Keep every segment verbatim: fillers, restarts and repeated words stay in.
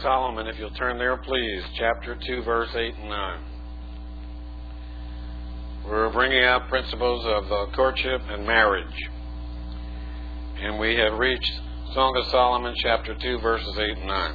Solomon, if you'll turn there, please, chapter two, verse eight and nine. We're bringing out principles of uh, courtship and marriage. And we have reached Song of Solomon, chapter two, verses eight and nine.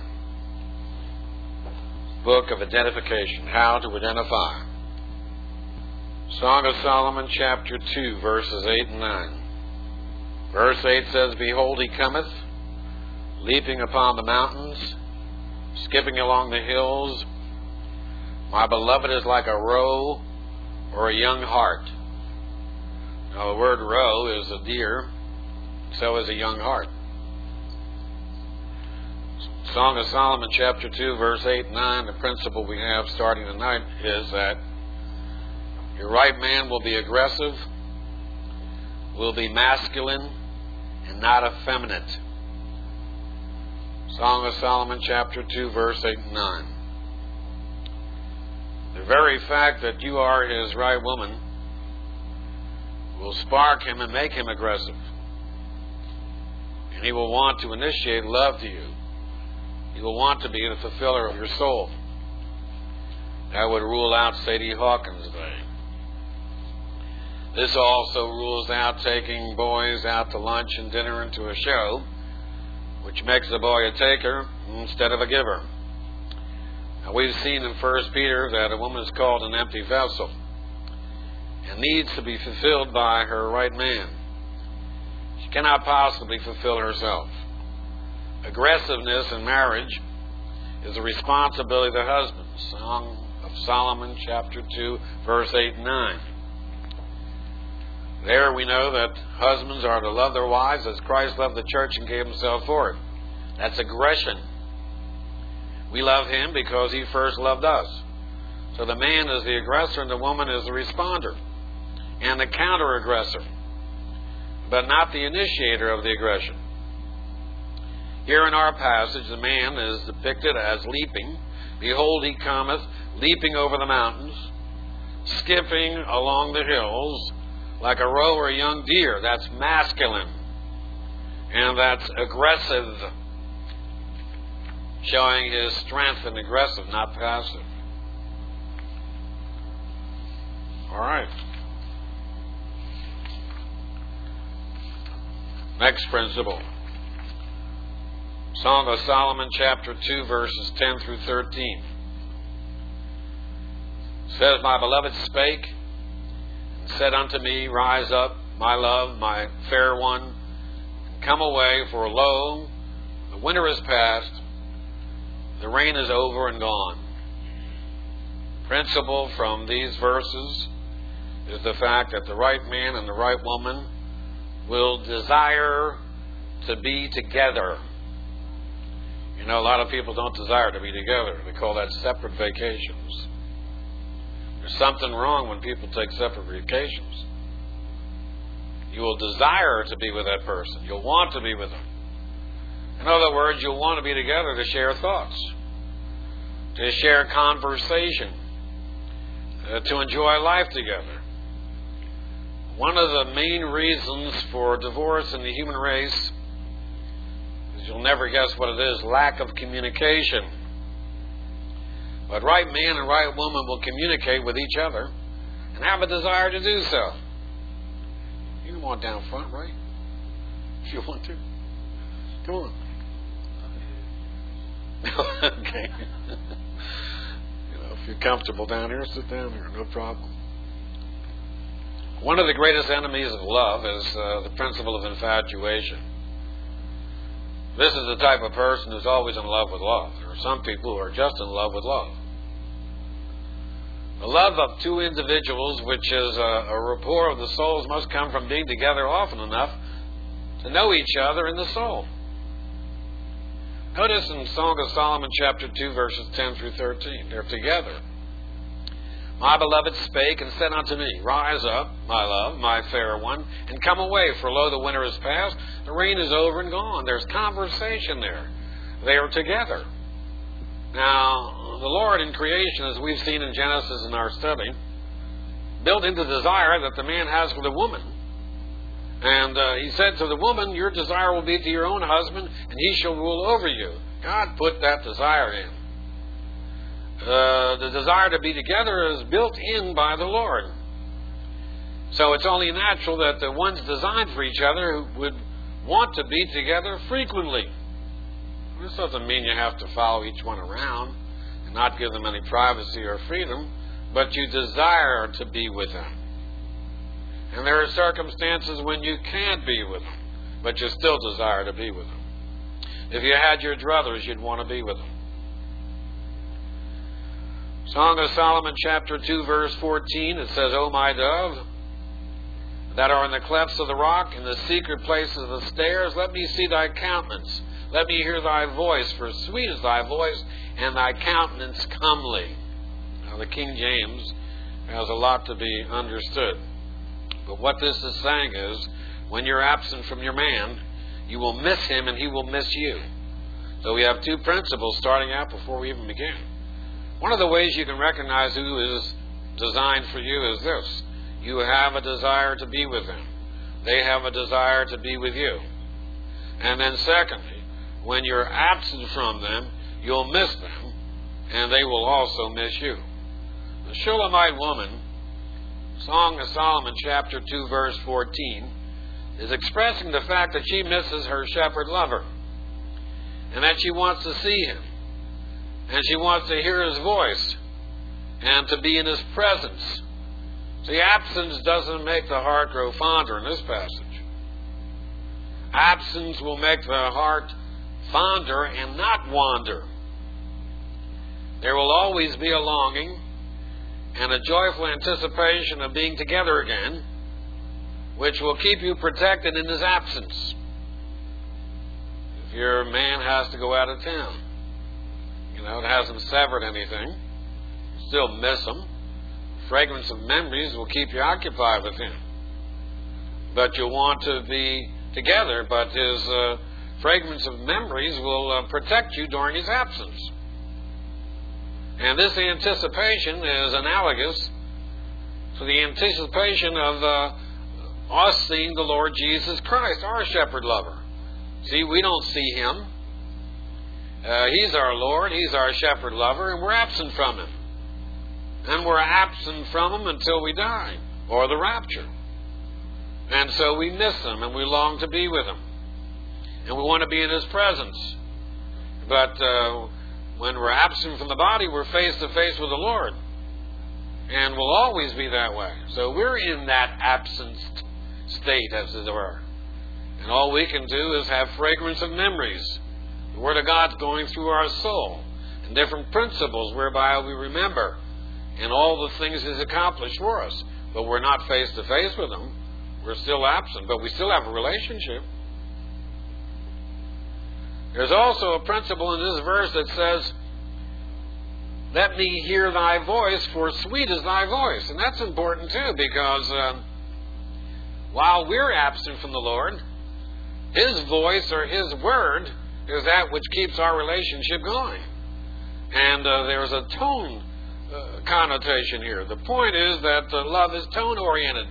Book of identification, how to identify. Song of Solomon, chapter two, verses eight and nine. Verse eight says, Behold, he cometh, leaping upon the mountains, skipping along the hills. My beloved is like a roe or a young hart. Now, the word roe is a deer, so is a young hart. Song of Solomon, chapter two, verse eight and nine, the principle we have starting tonight is that your right man will be aggressive, will be masculine, and not effeminate. Song of Solomon, chapter two, verse eight and nine. The very fact that you are his right woman will spark him and make him aggressive. And he will want to initiate love to you. He will want to be the fulfiller of your soul. That would rule out Sadie Hawkins Day. This also rules out taking boys out to lunch and dinner and to a show, which makes the boy a taker instead of a giver. Now, we've seen in First Peter that a woman is called an empty vessel and needs to be fulfilled by her right man. She cannot possibly fulfill herself. Aggressiveness in marriage is a responsibility of the husband. Song of Solomon, chapter two, verse eight and nine. There we know that husbands are to love their wives as Christ loved the church and gave himself for it. That's aggression. We love him because he first loved us. So the man is the aggressor and the woman is the responder and the counter-aggressor, but not the initiator of the aggression. Here in our passage, the man is depicted as leaping. Behold, he cometh, leaping over the mountains, skipping along the hills, like a roe or a young deer. That's masculine. And that's aggressive, showing his strength and aggressive, not passive. All right. Next principle. Song of Solomon, chapter two, verses ten through thirteen. It says, My beloved spake, and said unto me, Rise up, my love, my fair one, and come away, for lo, the winter is past, the rain is over and gone. Principle from these verses is the fact that the right man and the right woman will desire to be together. You know, a lot of people don't desire to be together. They call that separate vacations. There's something wrong when people take separate vacations. You will desire to be with that person. You'll want to be with them. In other words, you'll want to be together to share thoughts, to share conversation, uh, to enjoy life together. One of the main reasons for divorce in the human race, you'll never guess what it is, lack of communication. But right man and right woman will communicate with each other and have a desire to do so. You can walk down front, right? If you want to. Come on. Okay. You know, if you're comfortable down here, sit down here, no problem. One of the greatest enemies of love is uh, the principle of infatuation. This is the type of person who's always in love with love. There are some people who are just in love with love. The love of two individuals, which is a, a rapport of the souls, must come from being together often enough to know each other in the soul. Notice in Song of Solomon, chapter two, verses ten through thirteen. They're together. My beloved spake and said unto me, Rise up, my love, my fair one, and come away, for lo, the winter is past, the rain is over and gone. There's conversation there. They are together. Now, the Lord in creation, as we've seen in Genesis in our study, built into the desire that the man has for the woman. And uh, he said to the woman, Your desire will be to your own husband, and he shall rule over you. God put that desire in. Uh, the desire to be together is built in by the Lord. So it's only natural that the ones designed for each other would want to be together frequently. This doesn't mean you have to follow each one around and not give them any privacy or freedom, but you desire to be with them. And there are circumstances when you can't be with them, but you still desire to be with them. If you had your druthers, you'd want to be with them. Song of Solomon, chapter two, verse fourteen, it says, O my dove, that are in the clefts of the rock, in the secret places of the stairs, let me see thy countenance. Let me hear thy voice, for sweet is thy voice, and thy countenance comely. Now, the King James has a lot to be understood. But what this is saying is, when you're absent from your man, you will miss him and he will miss you. So we have two principles starting out before we even begin. One of the ways you can recognize who is designed for you is this. You have a desire to be with them. They have a desire to be with you. And then secondly, when you're absent from them, you'll miss them, and they will also miss you. The Shulamite woman, Song of Solomon, chapter two, verse fourteen, is expressing the fact that she misses her shepherd lover, and that she wants to see him, and she wants to hear his voice, and to be in his presence. See, absence doesn't make the heart grow fonder in this passage. Absence will make the heart fonder and not wander. There will always be a longing and a joyful anticipation of being together again, which will keep you protected in his absence. If your man has to go out of town, you know, it hasn't severed anything, you still miss him. Fragrance of memories will keep you occupied with him. But you'll want to be together, but his uh, fragrance of memories will uh, protect you during his absence. And this anticipation is analogous to the anticipation of uh, us seeing the Lord Jesus Christ, our shepherd lover. See, we don't see him. Uh, he's our Lord, he's our shepherd lover, and we're absent from him. And we're absent from him until we die, or the rapture. And so we miss him, and we long to be with him. And we want to be in his presence. But uh, when we're absent from the body, we're face to face with the Lord. And we'll always be that way. So we're in that absent state, as it were. And all we can do is have fragrance of memories. The Word of God's going through our soul, and different principles whereby we remember and all the things He's accomplished for us. But we're not face to face with Him. We're still absent, but we still have a relationship. There's also a principle in this verse that says, let me hear thy voice, for sweet is thy voice. And that's important too, because uh, while we're absent from the Lord, His voice or His word is that which keeps our relationship going. And uh, there's a tone uh, connotation here. The point is that uh, love is tone-oriented.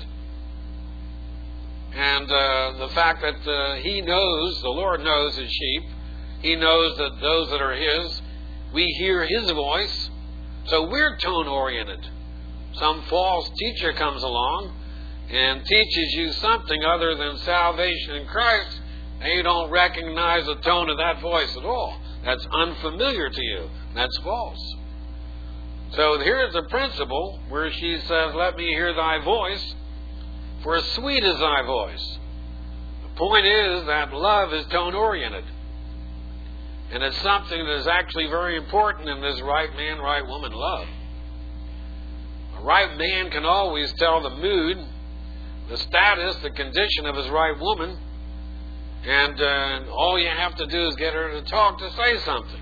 And uh, the fact that uh, He knows, the Lord knows His sheep, He knows that those that are His, we hear His voice, so we're tone-oriented. Some false teacher comes along and teaches you something other than salvation in Christ, and you don't recognize the tone of that voice at all. That's unfamiliar to you. That's false. So here's the principle where she says, let me hear thy voice, for sweet is thy voice. The point is that love is tone-oriented. And it's something that is actually very important in this right man, right woman love. A right man can always tell the mood, the status, the condition of his right woman, and uh, all you have to do is get her to talk, to say something.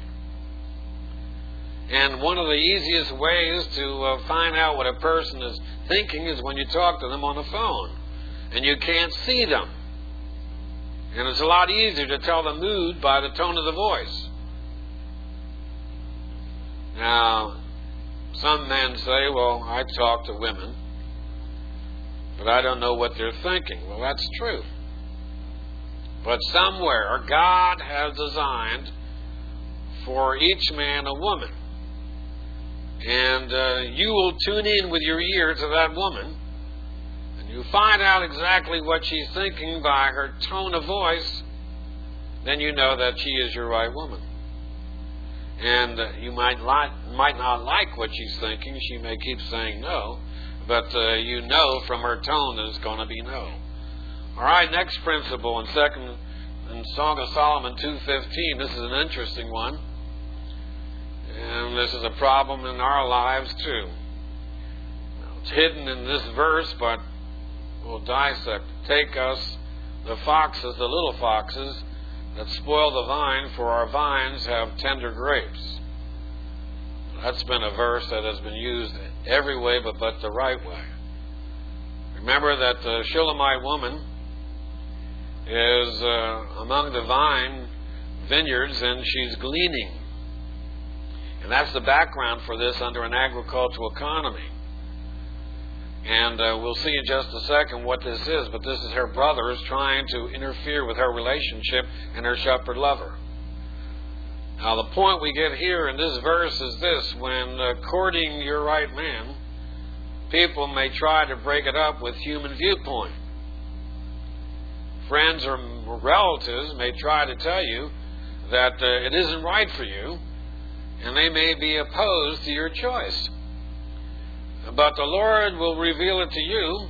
And one of the easiest ways to uh, find out what a person is thinking is when you talk to them on the phone, and you can't see them. And it's a lot easier to tell the mood by the tone of the voice. Now, some men say, well, I talk to women, but I don't know what they're thinking. Well, that's true. But somewhere God has designed for each man a woman. And uh, you will tune in with your ear to that woman, and you find out exactly what she's thinking by her tone of voice, then you know that she is your right woman. And uh, you might, li- might not like what she's thinking. She may keep saying no, but uh, you know from her tone that it's going to be no. All right, next principle in second in Song of Solomon two fifteen. This is an interesting one. And this is a problem in our lives too. It's hidden in this verse, but we'll dissect. Take us, the foxes, the little foxes, that spoil the vine, for our vines have tender grapes. That's been a verse that has been used every way but, but the right way. Remember that the Shulamite woman is uh, among the vine vineyards, and she's gleaning. And that's the background for this under an agricultural economy. And uh, we'll see in just a second what this is, but this is her brothers trying to interfere with her relationship and her shepherd lover. Now the point we get here in this verse is this: when uh, courting your right man, people may try to break it up with human viewpoint. Friends or relatives may try to tell you that uh, it isn't right for you, and they may be opposed to your choice. But the Lord will reveal it to you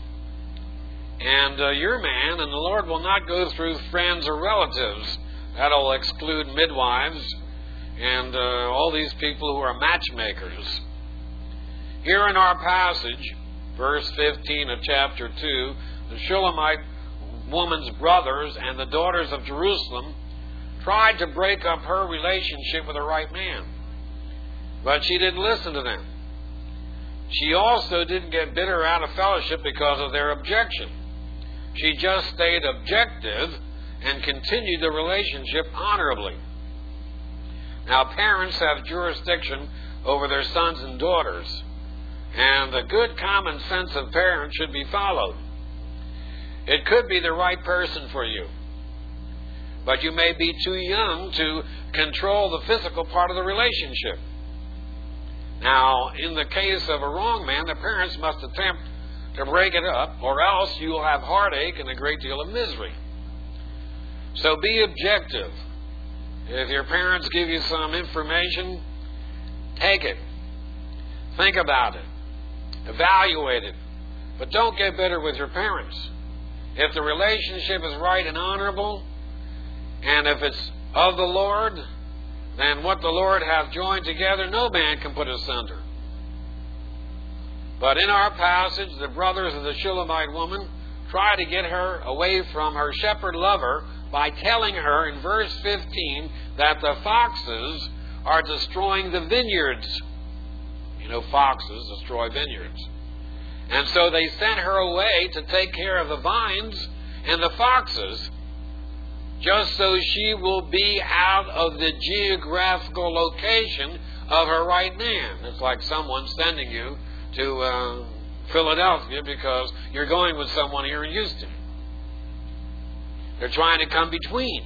and uh, your man, and the Lord will not go through friends or relatives. That'll exclude midwives and uh, all these people who are matchmakers. Here in our passage, verse fifteen of chapter two, the Shulamite woman's brothers and the daughters of Jerusalem tried to break up her relationship with the right man. But she didn't listen to them. She also didn't get bitter out of fellowship because of their objection. She just stayed objective and continued the relationship honorably. Now, parents have jurisdiction over their sons and daughters, and the good common sense of parents should be followed. It could be the right person for you, but you may be too young to control the physical part of the relationship. Now, in the case of a wrong man, the parents must attempt to break it up, or else you will have heartache and a great deal of misery. So be objective. If your parents give you some information, take it. Think about it. Evaluate it. But don't get bitter with your parents. If the relationship is right and honorable, and if it's of the Lord, then what the Lord hath joined together, no man can put asunder. But in our passage, the brothers of the Shulamite woman try to get her away from her shepherd lover by telling her in verse fifteen that the foxes are destroying the vineyards. You know, foxes destroy vineyards. And so they sent her away to take care of the vines and the foxes, just so she will be out of the geographical location of her right man. It's like someone sending you to uh, Philadelphia because you're going with someone here in Houston. They're trying to come between.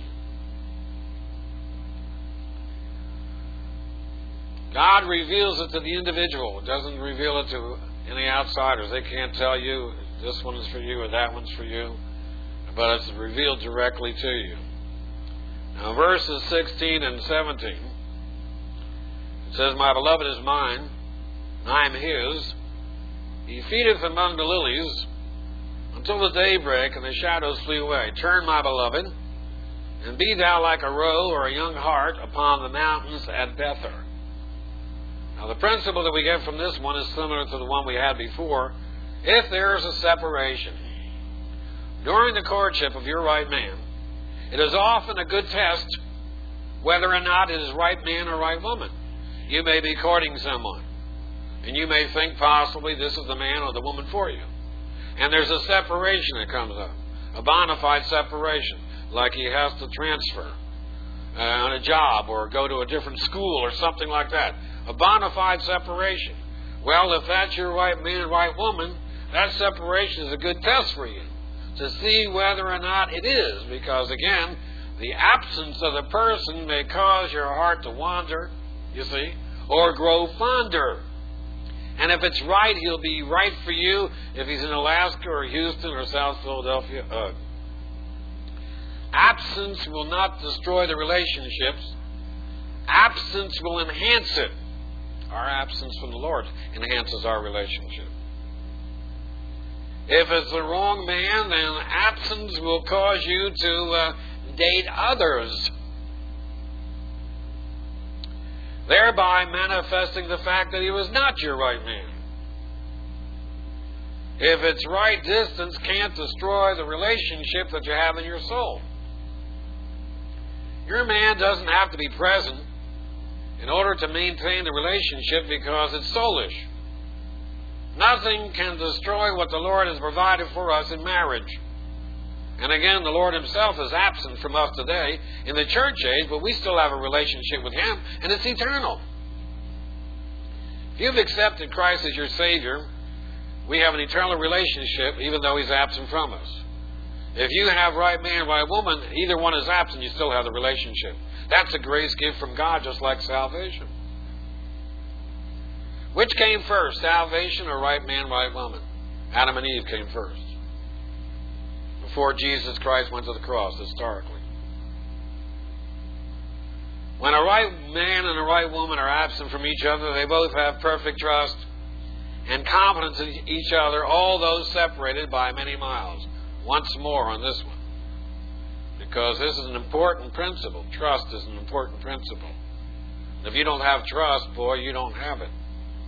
God reveals it to the individual. It doesn't reveal it to any outsiders. They can't tell you this one is for you or that one's for you, but it's revealed directly to you. Now, verses sixteen and seventeen, it says, "My beloved is mine, and I am his. He feedeth among the lilies until the daybreak, and the shadows flee away. Turn, my beloved, and be thou like a roe or a young hart upon the mountains at Bether." Now, the principle that we get from this one is similar to the one we had before. If there is a separation during the courtship of your right man, it is often a good test whether or not it is right man or right woman. You may be courting someone, and you may think possibly this is the man or the woman for you. And there's a separation that comes up, a bona fide separation, like he has to transfer uh, on a job or go to a different school or something like that. A bona fide separation. Well, if that's your right man, right woman, that separation is a good test for you to see whether or not it is, because again, the absence of the person may cause your heart to wander, you see, or grow fonder. And if it's right, he'll be right for you if he's in Alaska or Houston or South Philadelphia. Uh, absence will not destroy the relationships. Absence will enhance it. Our absence from the Lord enhances our relationship. If it's the wrong man, then absence will cause you to uh, date others, thereby manifesting the fact that he was not your right man. If it's right distance can't destroy the relationship that you have in your soul. Your man doesn't have to be present in order to maintain the relationship because it's soulish. Nothing can destroy what the Lord has provided for us in marriage. And again, the Lord himself is absent from us today in the church age, but we still have a relationship with him, and it's eternal. If you've accepted Christ as your Savior, we have an eternal relationship, even though he's absent from us. If you have right man, right woman, either one is absent, you still have the relationship. That's a grace gift from God, just like salvation. Which came first, salvation or right man, right woman? Adam and Eve came first, before Jesus Christ went to the cross, historically. When a right man and a right woman are absent from each other, they both have perfect trust and confidence in each other, all those separated by many miles. Once more on this one, because this is an important principle. Trust is an important principle. If you don't have trust, boy, you don't have it.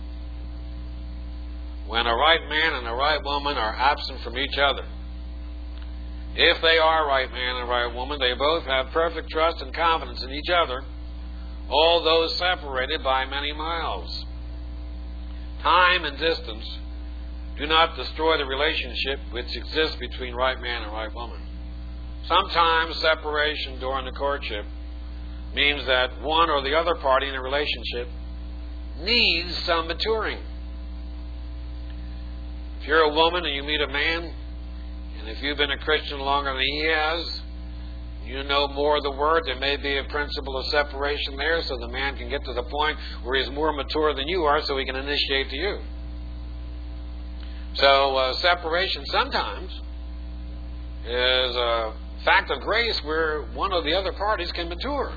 When a right man and a right woman are absent from each other, if they are right man and right woman, they both have perfect trust and confidence in each other, all those separated by many miles. Time and distance do not destroy the relationship which exists between right man and right woman. Sometimes separation during the courtship means that one or the other party in a relationship needs some maturing. If you're a woman and you meet a man, and if you've been a Christian longer than he has, you know more of the Word, there may be a principle of separation there, so the man can get to the point where he's more mature than you are, so he can initiate to you. So uh, separation sometimes is a fact of grace where one or the other parties can mature.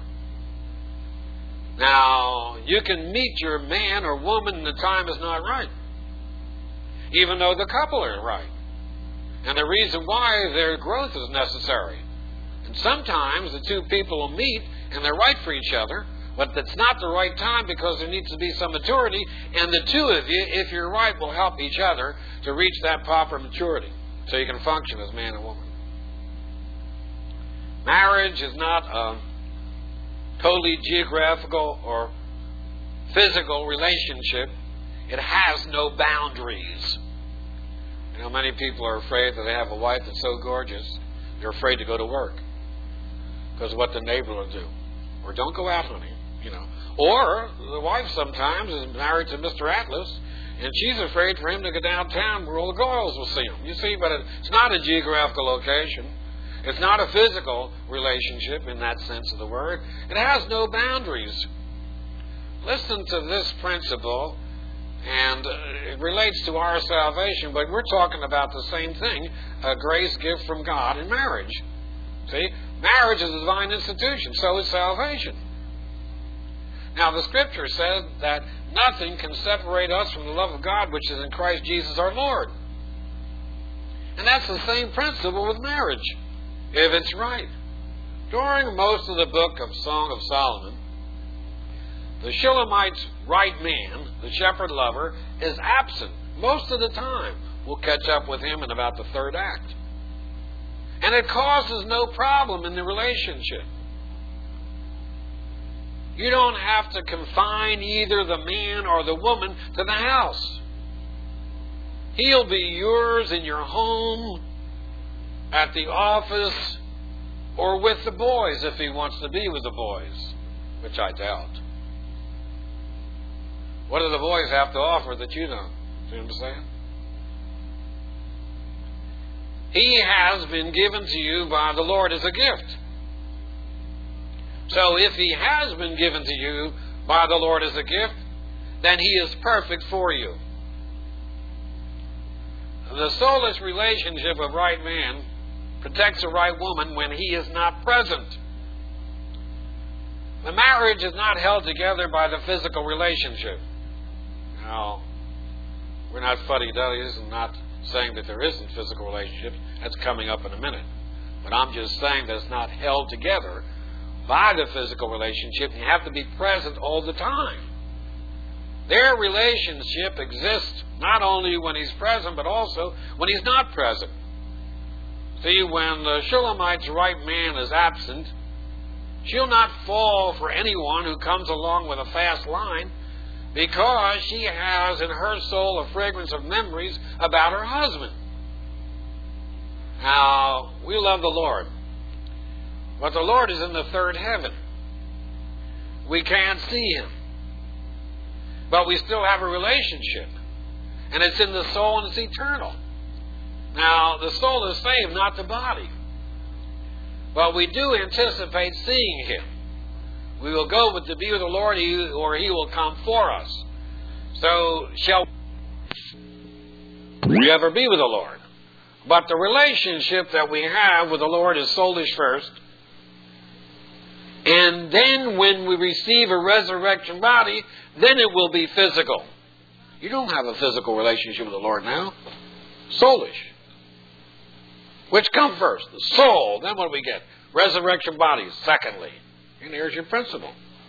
Now, you can meet your man or woman and the time is not right, even though the couple are right. And the reason why their growth is necessary. And sometimes the two people will meet and they're right for each other, but it's not the right time because there needs to be some maturity, and the two of you, if you're right, will help each other to reach that proper maturity so you can function as man and woman. Marriage is not a totally geographical or physical relationship. It has no boundaries. You know, many people are afraid that they have a wife that's so gorgeous, they're afraid to go to work because of what the neighbor will do. Or don't go out, honey. You know, or the wife sometimes is married to Mister Atlas, and she's afraid for him to go downtown where all the girls will see him. You see, but it's not a geographical location. It's not a physical relationship in that sense of the word. It has no boundaries. Listen to this principle, and it relates to our salvation, but we're talking about the same thing, a grace gift from God in marriage. See, marriage is a divine institution, so is salvation. Now, the Scripture said that nothing can separate us from the love of God which is in Christ Jesus our Lord. And that's the same principle with marriage, if it's right. During most of the book of Song of Solomon, the Shulamite's right man, the shepherd lover, is absent most of the time. We'll catch up with him in about the third act. And it causes no problem in the relationship. You don't have to confine either the man or the woman to the house. He'll be yours in your home, at the office, or with the boys if he wants to be with the boys, which I doubt. What do the boys have to offer that you don't? See what I'm saying? He has been given to you by the Lord as a gift. So if he has been given to you by the Lord as a gift, then he is perfect for you. The soulless relationship of right man protects a right woman when he is not present. The marriage is not held together by the physical relationship. Now, we're not fuddy-duddies and not saying that there isn't physical relationships. That's coming up in a minute. But I'm just saying that it's not held together by the physical relationship. You have to be present all the time. Their relationship exists not only when he's present, but also when he's not present. See, when the Shulamite's right man is absent, she'll not fall for anyone who comes along with a fast line, because she has in her soul a fragrance of memories about her husband. Now, we love the Lord, but the Lord is in the third heaven. We can't see him, but we still have a relationship, and it's in the soul and it's eternal. Now, the soul is saved, not the body, but we do anticipate seeing him. We will go with to be with the Lord, or he will come for us. So shall we ever be with the Lord? But the relationship that we have with the Lord is soulish first. And then when we receive a resurrection body, then it will be physical. You don't have a physical relationship with the Lord now. Soulish. Which come first? The soul. Then what do we get? Resurrection bodies, secondly. And here's your principle.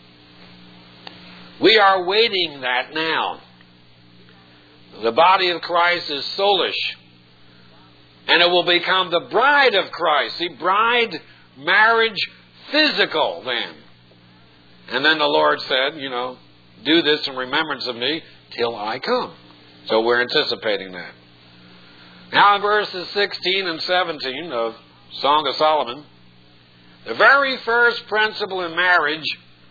We are waiting that now. The body of Christ is soulish. And it will become the bride of Christ. See, bride, marriage, physical then. And then the Lord said, you know, do this in remembrance of me till I come. So we're anticipating that. Now in verses sixteen and seventeen of Song of Solomon, the very first principle in marriage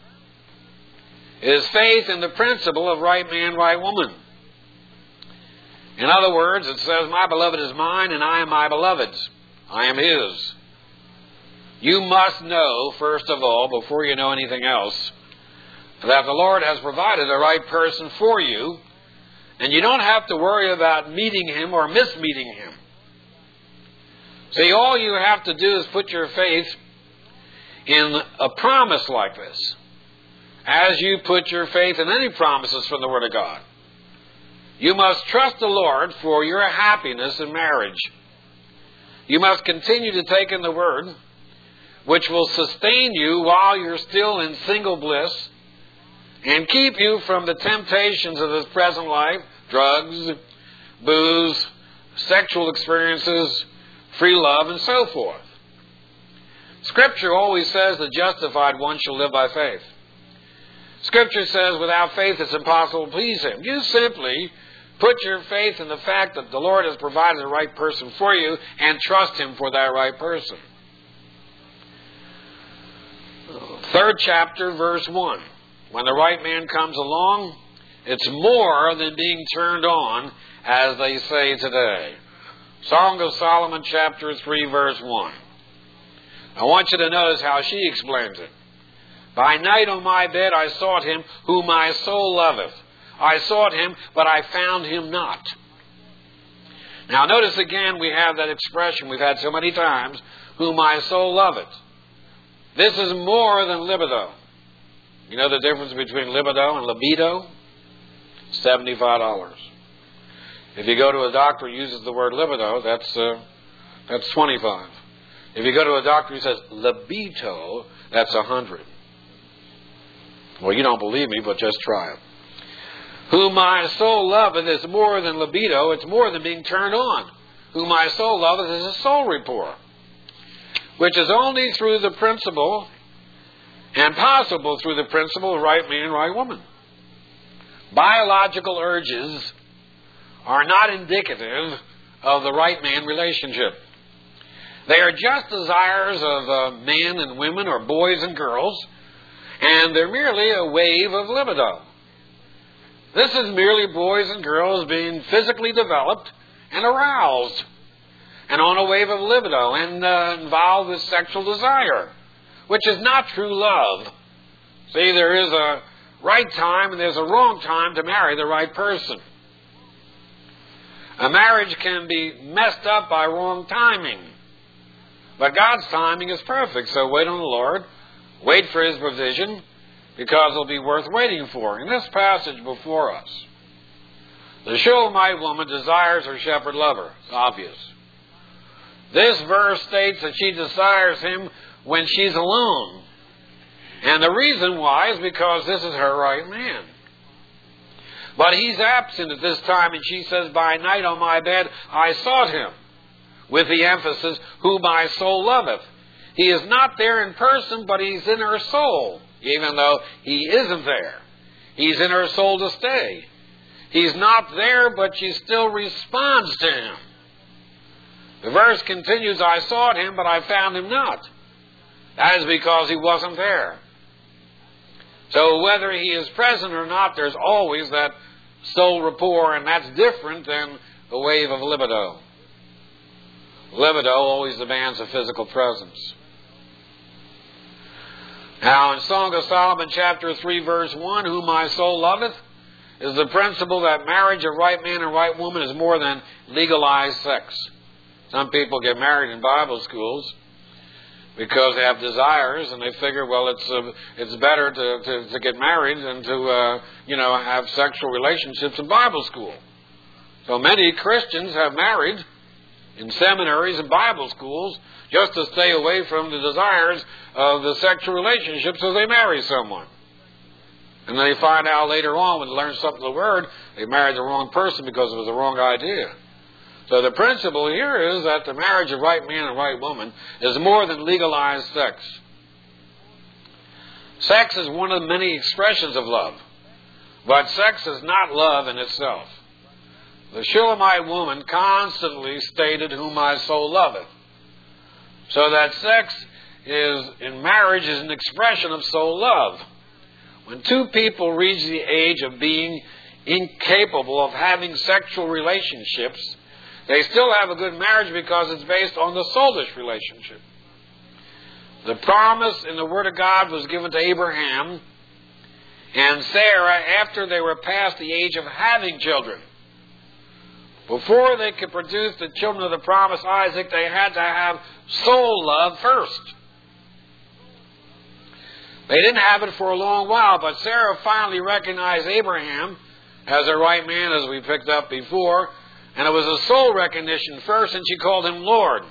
is faith in the principle of right man, right woman. In other words, it says, my beloved is mine and I am my beloved's. I am his. You must know, first of all, before you know anything else, that the Lord has provided the right person for you, and you don't have to worry about meeting him or mismeeting him. See, all you have to do is put your faith in a promise like this, as you put your faith in any promises from the Word of God. You must trust the Lord for your happiness in marriage. You must continue to take in the Word, which will sustain you while you're still in single bliss and keep you from the temptations of this present life, drugs, booze, sexual experiences, free love, and so forth. Scripture always says the justified one shall live by faith. Scripture says without faith it's impossible to please him. You simply put your faith in the fact that the Lord has provided the right person for you and trust him for that right person. Third chapter, verse one. When the right man comes along, it's more than being turned on, as they say today. Song of Solomon, chapter three, verse one. I want you to notice how she explains it. By night on my bed I sought him whom my soul loveth. I sought him, but I found him not. Now notice again we have that expression we've had so many times, whom my soul loveth. This is more than libido. You know the difference between libido and libido? seventy-five dollars. If you go to a doctor who uses the word libido, that's uh, that's twenty-five dollars. If you go to a doctor who says libido, that's one hundred dollars. Well, you don't believe me, but just try it. Whom my soul loveth is more than libido. It's more than being turned on. Whom my soul loveth is a soul rapport, which is only through the principle and possible through the principle of right man, right woman. Biological urges are not indicative of the right man relationship. They are just desires of uh, men and women or boys and girls, and they're merely a wave of libido. This is merely boys and girls being physically developed and aroused and on a wave of libido and uh, involved with sexual desire. which is not true love. See, there is a right time and there's a wrong time to marry the right person. A marriage can be messed up by wrong timing. But God's timing is perfect, so wait on the Lord. Wait for His provision, because it'll be worth waiting for. In this passage before us, the Shulamite woman desires her shepherd lover. It's obvious. This verse states that she desires him when she's alone. And the reason why is because this is her right man. But he's absent at this time, and she says, by night on my bed I sought him, with the emphasis, who my soul loveth. He is not there in person, but he's in her soul, even though he isn't there. He's in her soul to stay. He's not there, but she still responds to him. The verse continues, I sought him, but I found him not. That is because he wasn't there. So whether he is present or not, there's always that soul rapport, and that's different than the wave of libido. Libido always demands a physical presence. Now, in Song of Solomon, chapter three, verse one, whom my soul loveth, is the principle that marriage of right man and right woman is more than legalized sex. Some people get married in Bible schools because they have desires, and they figure, well, it's uh, it's better to, to, to get married than to uh, you know have sexual relationships in Bible school. So many Christians have married in seminaries and Bible schools just to stay away from the desires of the sexual relationships as they marry someone. And then they find out later on, when they learn something of the Word, they married the wrong person because it was the wrong idea. So the principle here is that the marriage of right man and right woman is more than legalized sex. Sex is one of the many expressions of love, but sex is not love in itself. The Shulamite woman constantly stated, whom my soul loveth. So that sex is, in marriage, is an expression of soul love. When two people reach the age of being incapable of having sexual relationships, they still have a good marriage because it's based on the soulish relationship. The promise in the Word of God was given to Abraham and Sarah after they were past the age of having children. Before they could produce the children of the promise, Isaac, they had to have soul love first. They didn't have it for a long while, but Sarah finally recognized Abraham as a right man, as we picked up before, and it was a soul recognition first, and she called him Lord.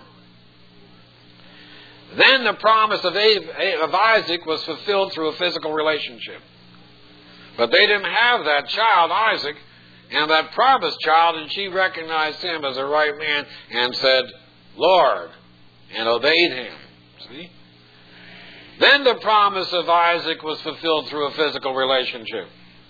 Then the promise of Isaac was fulfilled through a physical relationship. But they didn't have that child, Isaac, and that promised child, and she recognized him as a right man and said, Lord, and obeyed him. See? Then the promise of Isaac was fulfilled through a physical relationship.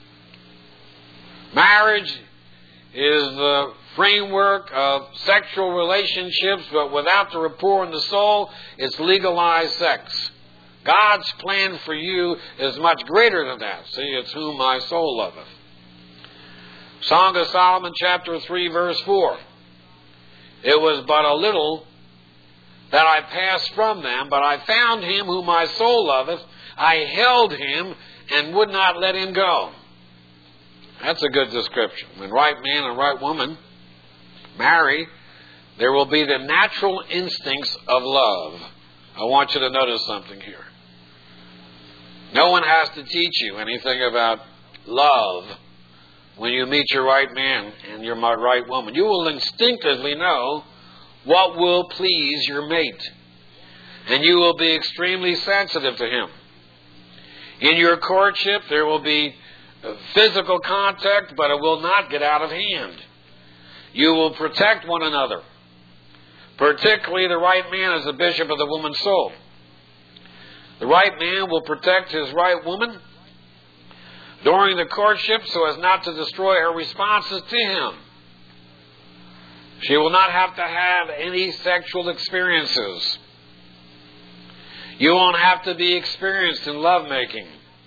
Marriage is the framework of sexual relationships, but without the rapport in the soul, it's legalized sex. God's plan for you is much greater than that. See, it's whom my soul loveth. Song of Solomon, chapter three, verse four. It was but a little that I passed from them, but I found him whom my soul loveth. I held him and would not let him go. That's a good description. When right man and right woman marry, there will be the natural instincts of love. I want you to notice something here. No one has to teach you anything about love when you meet your right man and your right woman. You will instinctively know what will please your mate, and you will be extremely sensitive to him. In your courtship, there will be physical contact, but it will not get out of hand. You will protect one another. Particularly the right man is the bishop of the woman's soul. The right man will protect his right woman during the courtship so as not to destroy her responses to him. She will not have to have any sexual experiences. You won't have to be experienced in lovemaking.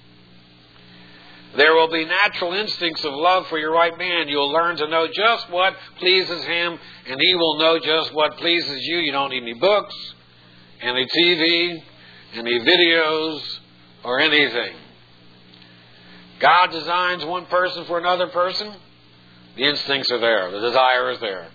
There will be natural instincts of love for your right man. You'll learn to know just what pleases him, and he will know just what pleases you. You don't need any books, any T V, any videos, or anything. God designs one person for another person. The instincts are there. The desire is there.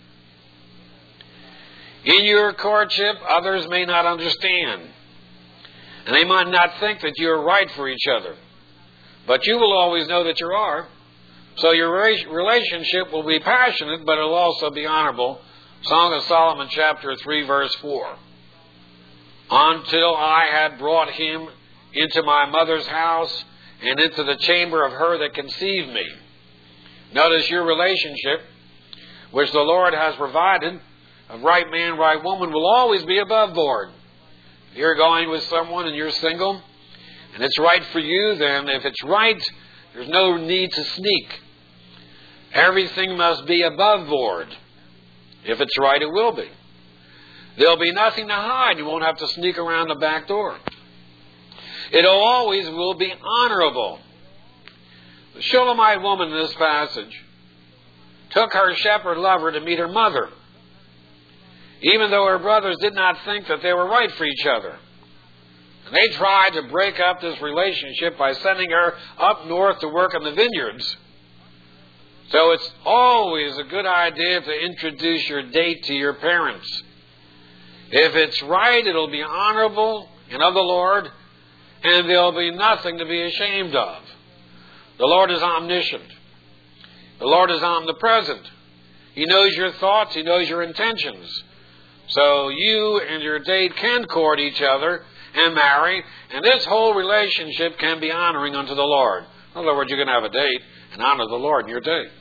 In your courtship, others may not understand. And they might not think that you're right for each other. But you will always know that you are. So your relationship will be passionate, but it will also be honorable. Song of Solomon, chapter three, verse four. Until I had brought him into my mother's house and into the chamber of her that conceived me. Notice your relationship, which the Lord has provided, of right man, right woman, will always be above board. If you're going with someone and you're single, and it's right for you, then if it's right, there's no need to sneak. Everything must be above board. If it's right, it will be. There'll be nothing to hide. You won't have to sneak around the back door. It always will be honorable. The Shulamite woman in this passage took her shepherd lover to meet her mother, even though her brothers did not think that they were right for each other. And they tried to break up this relationship by sending her up north to work in the vineyards. So it's always a good idea to introduce your date to your parents. If it's right, it'll be honorable and of the Lord, and there'll be nothing to be ashamed of. The Lord is omniscient. The Lord is omnipresent. He knows your thoughts. He knows your intentions. So you and your date can court each other and marry, and this whole relationship can be honoring unto the Lord. In other words, you can have a date and honor the Lord in your date.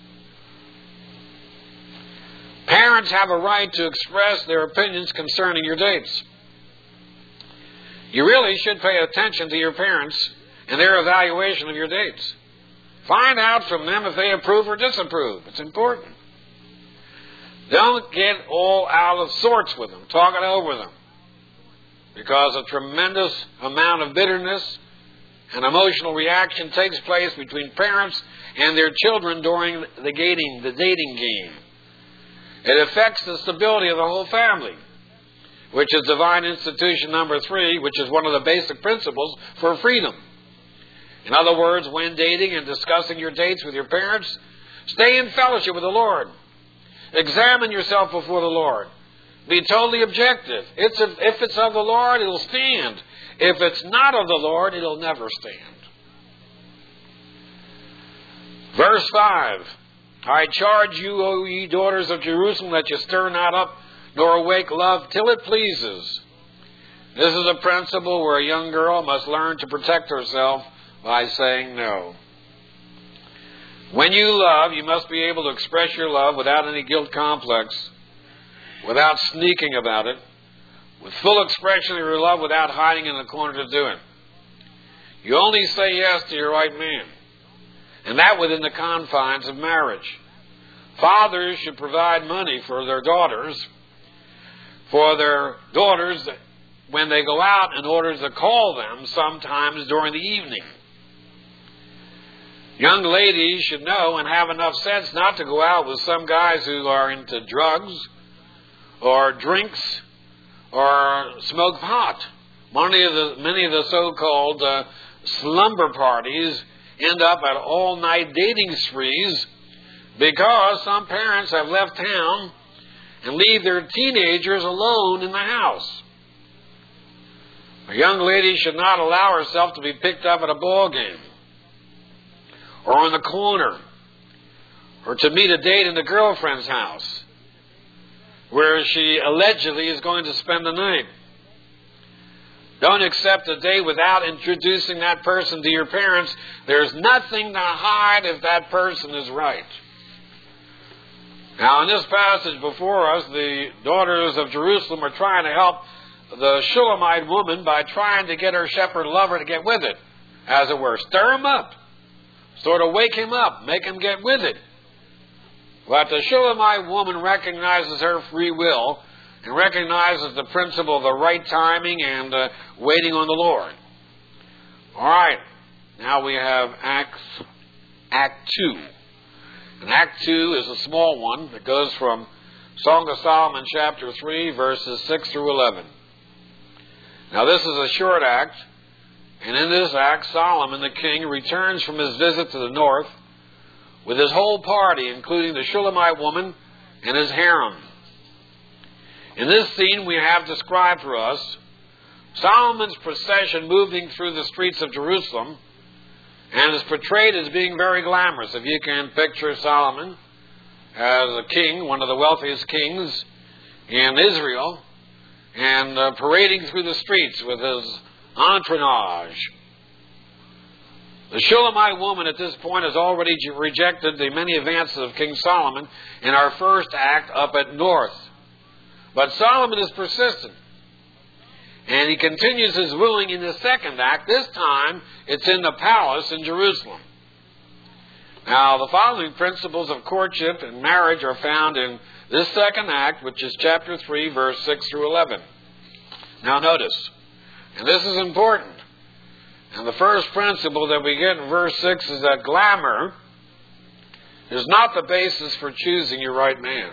Parents have a right to express their opinions concerning your dates. You really should pay attention to your parents and their evaluation of your dates. Find out from them if they approve or disapprove. It's important. Don't get all out of sorts with them. Talk it over them. Because a tremendous amount of bitterness and emotional reaction takes place between parents and their children during the dating, the dating game. It affects the stability of the whole family, which is divine institution number three, which is one of the basic principles for freedom. In other words, when dating and discussing your dates with your parents, stay in fellowship with the Lord. Examine yourself before the Lord. Be totally objective. It's a, if it's of the Lord, it'll stand. If it's not of the Lord, it'll never stand. Verse five. I charge you, O ye daughters of Jerusalem, that you stir not up nor awake love till it pleases. This is a principle where a young girl must learn to protect herself by saying no. When you love, you must be able to express your love without any guilt complex, without sneaking about it, with full expression of your love without hiding in the corner to do it. You only say yes to your right man, and that within the confines of marriage. Fathers should provide money for their daughters, for their daughters when they go out, in order to call them sometimes during the evening. Young ladies should know and have enough sense not to go out with some guys who are into drugs or drinks or smoke pot. Many of the, many of the so-called uh, slumber parties end up at all-night dating sprees because some parents have left town and leave their teenagers alone in the house. A young lady should not allow herself to be picked up at a ball game, or on the corner, or to meet a date in the girlfriend's house, where she allegedly is going to spend the night. Don't accept a date without introducing that person to your parents. There's nothing to hide if that person is right. Now, in this passage before us, the daughters of Jerusalem are trying to help the Shulamite woman by trying to get her shepherd lover to get with it, as it were. Stir him up. Sort of wake him up. Make him get with it. But the Shulamite woman recognizes her free will and recognizes the principle of the right timing and uh, waiting on the Lord. All right. Now we have Acts, Act two. And Act two is a small one that goes from Song of Solomon chapter three, verses six through eleven. Now this is a short act, and in this act Solomon the king returns from his visit to the north with his whole party, including the Shulamite woman and his harem. In this scene we have described for us Solomon's procession moving through the streets of Jerusalem, and is portrayed as being very glamorous. If you can picture Solomon as a king, one of the wealthiest kings in Israel, and uh, parading through the streets with his entourage. The Shulamite woman at this point has already rejected the many advances of King Solomon in our first act up at north. But Solomon is persistent, and he continues his wooing in the second act. This time, it's in the palace in Jerusalem. Now, the following principles of courtship and marriage are found in this second act, which is chapter three, verse six through eleven. Now, notice, and this is important, and the first principle that we get in verse six is that glamour is not the basis for choosing your right man.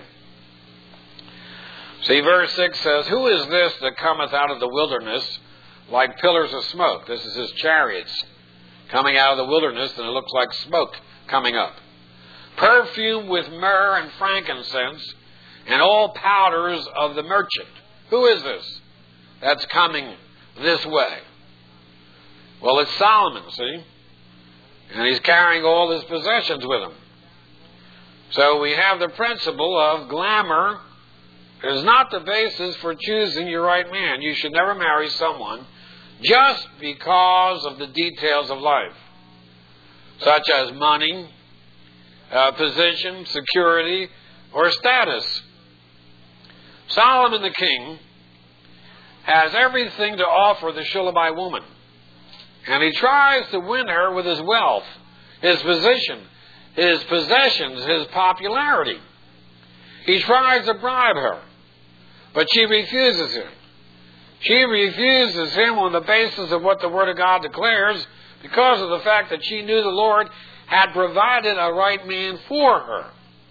See, verse six says, "Who is this that cometh out of the wilderness like pillars of smoke?" This is his chariots coming out of the wilderness, and it looks like smoke coming up. "Perfume with myrrh and frankincense, and all powders of the merchant." Who is this that's coming this way? Well, it's Solomon, see? And he's carrying all his possessions with him. So we have the principle of glamour is not the basis for choosing your right man. You should never marry someone just because of the details of life, such as money, uh, position, security, or status. Solomon the king has everything to offer the Shulamite woman, and he tries to win her with his wealth, his position, his possessions, his popularity. He tries to bribe her, but she refuses him. She refuses him on the basis of what the Word of God declares, because of the fact that she knew the Lord had provided a right man for her.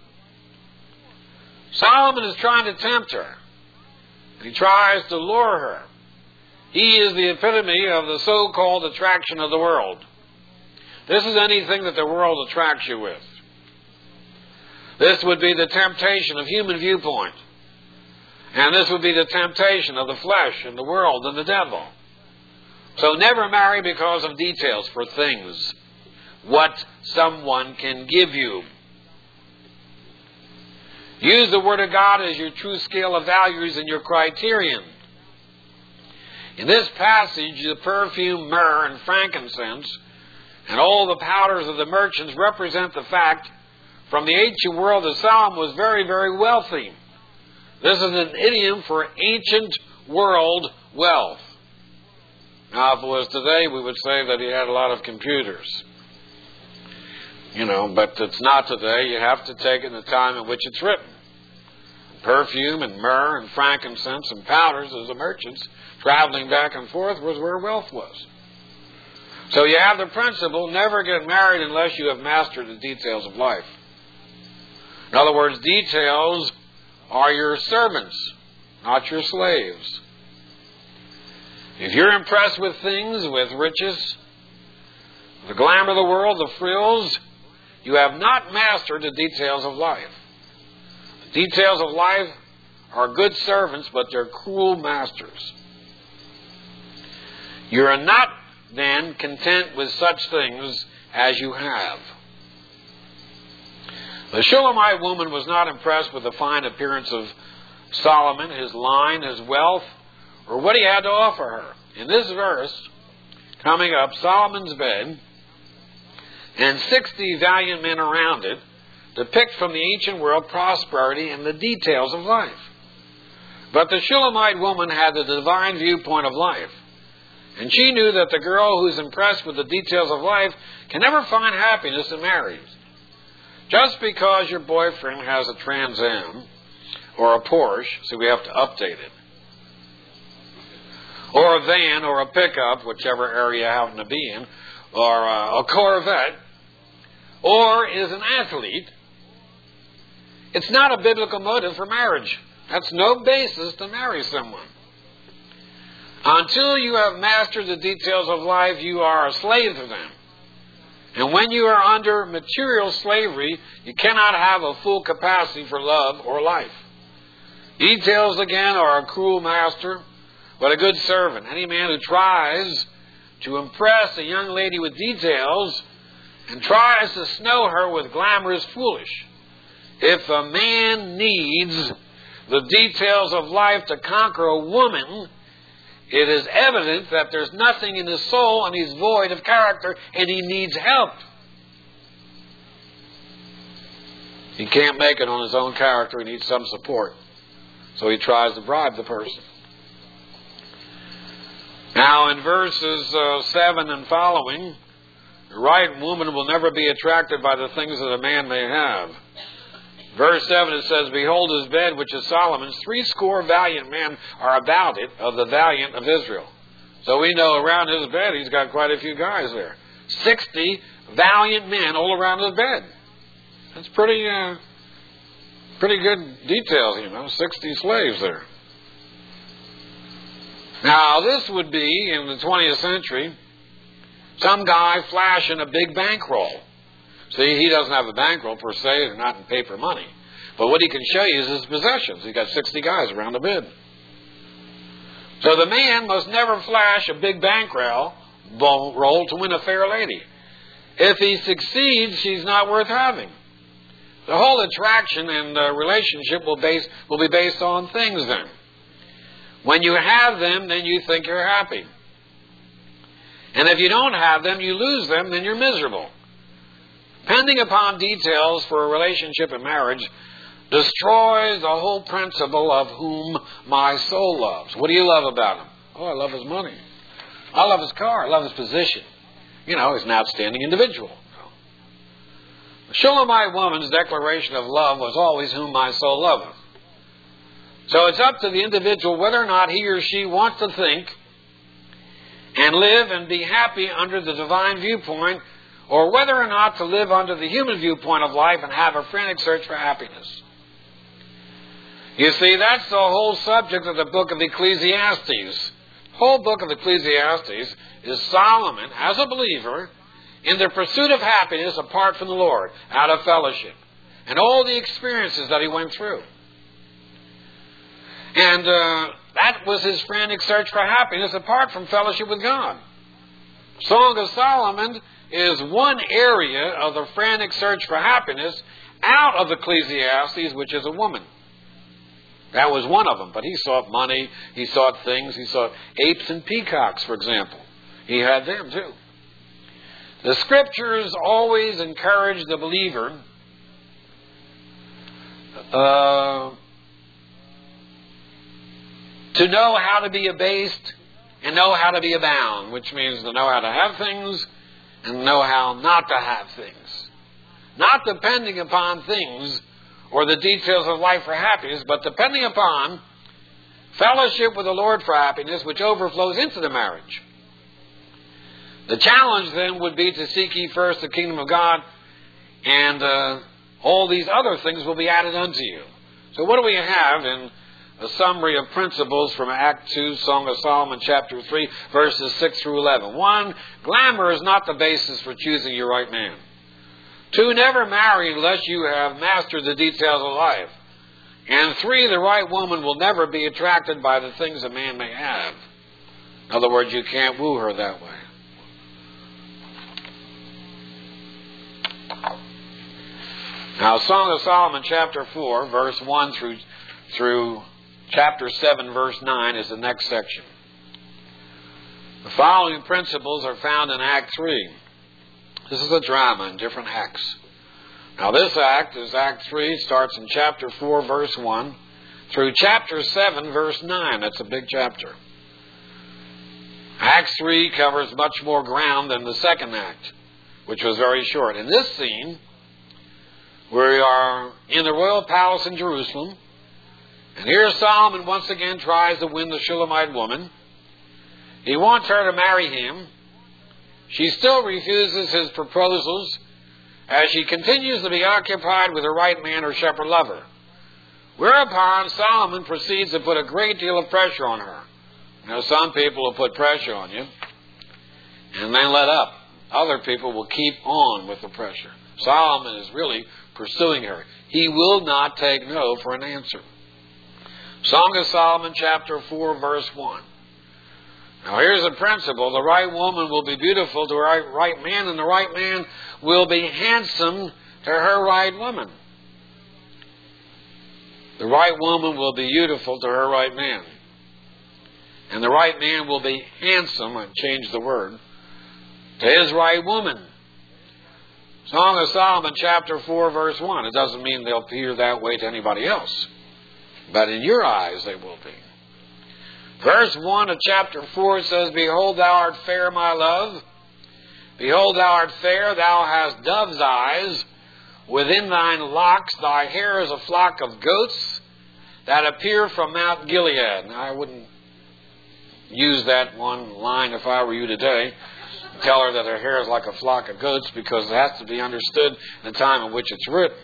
Solomon is trying to tempt her. He tries to lure her. He is the epitome of the so-called attraction of the world. This is anything that the world attracts you with. This would be the temptation of human viewpoint. And this would be the temptation of the flesh and the world and the devil. So never marry because of details for things, what someone can give you. Use the Word of God as your true scale of values and your criterion. In this passage, the perfume, myrrh, and frankincense, and all the powders of the merchants represent the fact from the ancient world that Solomon was very, very wealthy. This is an idiom for ancient world wealth. Now, if it was today, we would say that he had a lot of computers. You know, but it's not today. You have to take it in the time in which it's written. Perfume and myrrh and frankincense and powders, as the merchants traveling back and forth, was where wealth was. So you have the principle, never get married unless you have mastered the details of life. In other words, details are your servants, not your slaves. If you're impressed with things, with riches, the glamour of the world, the frills, you have not mastered the details of life. The details of life are good servants, but they're cruel masters. You are not, then, content with such things as you have. The Shulamite woman was not impressed with the fine appearance of Solomon, his line, his wealth, or what he had to offer her. In this verse, coming up, Solomon's bed and sixty valiant men around it depict from the ancient world prosperity and the details of life. But the Shulamite woman had the divine viewpoint of life, and she knew that the girl who's impressed with the details of life can never find happiness in marriage. Just because your boyfriend has a Trans Am or a Porsche, so we have to update it, or a van or a pickup, whichever area you happen to be in, or a Corvette, or is an athlete, it's not a biblical motive for marriage. That's no basis to marry someone. Until you have mastered the details of life, you are a slave to them. And when you are under material slavery, you cannot have a full capacity for love or life. Details, again, are a cruel master, but a good servant. Any man who tries to impress a young lady with details and tries to snow her with glamour is foolish. If a man needs the details of life to conquer a woman, it is evident that there's nothing in his soul and he's void of character and he needs help. He can't make it on his own character. He needs some support. So he tries to bribe the person. Now in verses uh, seven and following, the right woman will never be attracted by the things that a man may have. Verse seven, it says, Behold his bed, which is Solomon's. Three score valiant men are about it, of the valiant of Israel. So we know around his bed he's got quite a few guys there. Sixty valiant men all around his bed. That's pretty, uh, pretty good details, you know. Sixty slaves there. Now this would be, in the twentieth century, some guy flashing a big bankroll. See, he doesn't have a bankroll per se, they're not in paper money. But what he can show you is his possessions. He's got sixty guys around the bed. So the man must never flash a big bankroll roll to win a fair lady. If he succeeds, she's not worth having. The whole attraction and uh, relationship will, base, will be based on things then. When you have them, then you think you're happy. And if you don't have them, you lose them, then you're miserable. Depending upon details for a relationship and marriage destroys the whole principle of whom my soul loves. What do you love about him? Oh, I love his money. I love his car. I love his position. You know, he's an outstanding individual. The Shulamite woman's declaration of love was always whom my soul loveth. So it's up to the individual whether or not he or she wants to think and live and be happy under the divine viewpoint, or whether or not to live under the human viewpoint of life and have a frantic search for happiness. You see, that's the whole subject of the book of Ecclesiastes. The whole book of Ecclesiastes is Solomon, as a believer, in the pursuit of happiness apart from the Lord, out of fellowship, and all the experiences that he went through. And uh, that was his frantic search for happiness apart from fellowship with God. Song of Solomon is one area of the frantic search for happiness out of Ecclesiastes, which is a woman. That was one of them, but he sought money, he sought things, he sought apes and peacocks, for example. He had them too. The Scriptures always encourage the believer uh, to know how to be abased and know how to be abound, which means to know how to have things and know how not to have things. Not depending upon things or the details of life for happiness, but depending upon fellowship with the Lord for happiness, which overflows into the marriage. The challenge then would be to seek ye first the kingdom of God, and uh, all these other things will be added unto you. So what do we have in a summary of principles from Act two, Song of Solomon, chapter three, verses six through eleven? One, glamour is not the basis for choosing your right man. Two, never marry unless you have mastered the details of life. And three, the right woman will never be attracted by the things a man may have. In other words, you can't woo her that way. Now, Song of Solomon, chapter four, verse one through, through chapter seven, verse nine is the next section. The following principles are found in Act three. This is a drama in different acts. Now, this act is Act three, starts in chapter four, verse one, through chapter seven, verse nine. That's a big chapter. Act three covers much more ground than the second act, which was very short. In this scene, we are in the royal palace in Jerusalem, and here Solomon once again tries to win the Shulamite woman. He wants her to marry him. She still refuses his proposals as she continues to be occupied with her right man or shepherd lover. Whereupon Solomon proceeds to put a great deal of pressure on her. You know, some people will put pressure on you and then let up. Other people will keep on with the pressure. Solomon is really pursuing her. He will not take no for an answer. Song of Solomon, chapter four, verse one. Now here's a principle. The right woman will be beautiful to the right, right man, and the right man will be handsome to her right woman. The right woman will be beautiful to her right man. And the right man will be handsome, I've changed the word, to his right woman. Song of Solomon, chapter four, verse one. It doesn't mean they'll appear that way to anybody else. But in your eyes they will be. Verse one of chapter four says, Behold, thou art fair, my love. Behold, thou art fair, thou hast dove's eyes. Within thine locks thy hair is a flock of goats that appear from Mount Gilead. Now, I wouldn't use that one line if I were you today. Tell her that her hair is like a flock of goats, because it has to be understood in the time in which it's written.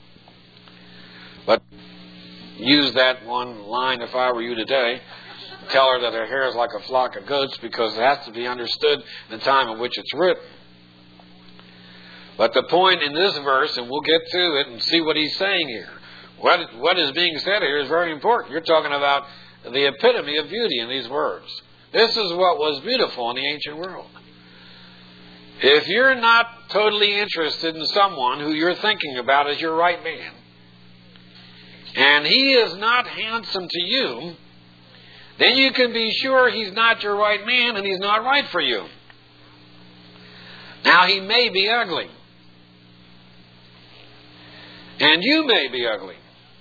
But use that one line if I were you today. Tell her that her hair is like a flock of goats, because it has to be understood in the time in which it's written. But the point in this verse, and we'll get to it and see what he's saying here. What, what is being said here is very important. You're talking about the epitome of beauty in these words. This is what was beautiful in the ancient world. If you're not totally interested in someone who you're thinking about as your right man, and he is not handsome to you, then you can be sure he's not your right man and he's not right for you. Now, he may be ugly. And you may be ugly.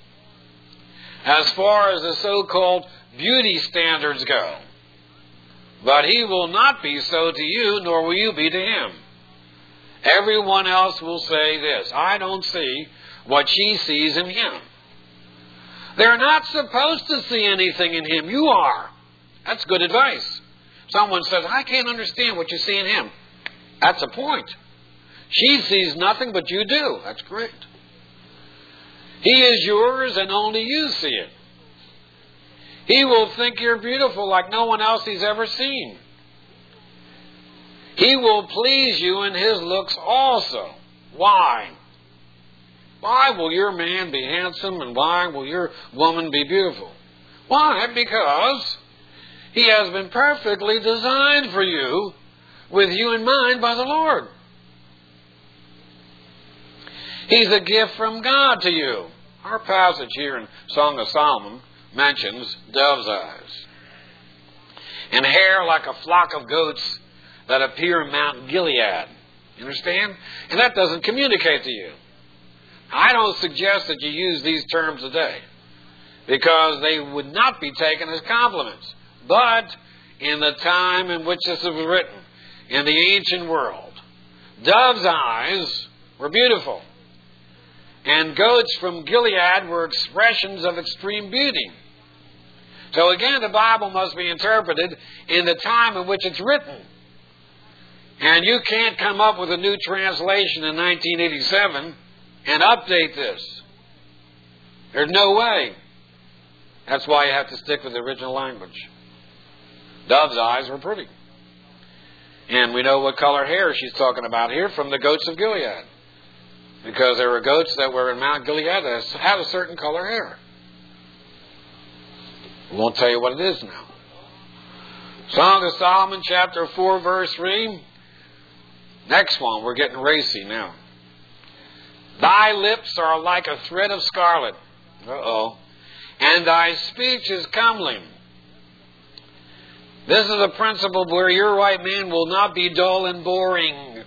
As far as the so-called beauty standards go. But he will not be so to you, nor will you be to him. Everyone else will say this: I don't see what she sees in him. They're not supposed to see anything in him. You are. That's good advice. Someone says, I can't understand what you see in him. That's a point. She sees nothing, but you do. That's great. He is yours, and only you see it. He will think you're beautiful like no one else he's ever seen. He will please you in his looks also. Why? Why will your man be handsome, and why will your woman be beautiful? Why? Because he has been perfectly designed for you, with you in mind by the Lord. He's a gift from God to you. Our passage here in Song of Solomon mentions dove's eyes and hair like a flock of goats that appear in Mount Gilead. You understand? And that doesn't communicate to you. I don't suggest that you use these terms today, because they would not be taken as compliments. But in the time in which this was written, in the ancient world, dove's eyes were beautiful. And goats from Gilead were expressions of extreme beauty. So again, the Bible must be interpreted in the time in which it's written. And you can't come up with a new translation in nineteen eighty-seven and update this. There's no way. That's why you have to stick with the original language. Dove's eyes were pretty. And we know what color hair she's talking about here from the goats of Gilead. Because there were goats that were in Mount Gilead that had a certain color hair. We won't tell you what it is now. Song of Solomon, chapter four, verse three. Next one, we're getting racy now. Thy lips are like a thread of scarlet. Uh-oh. And thy speech is comely. This is a principle where your right man will not be dull and boring.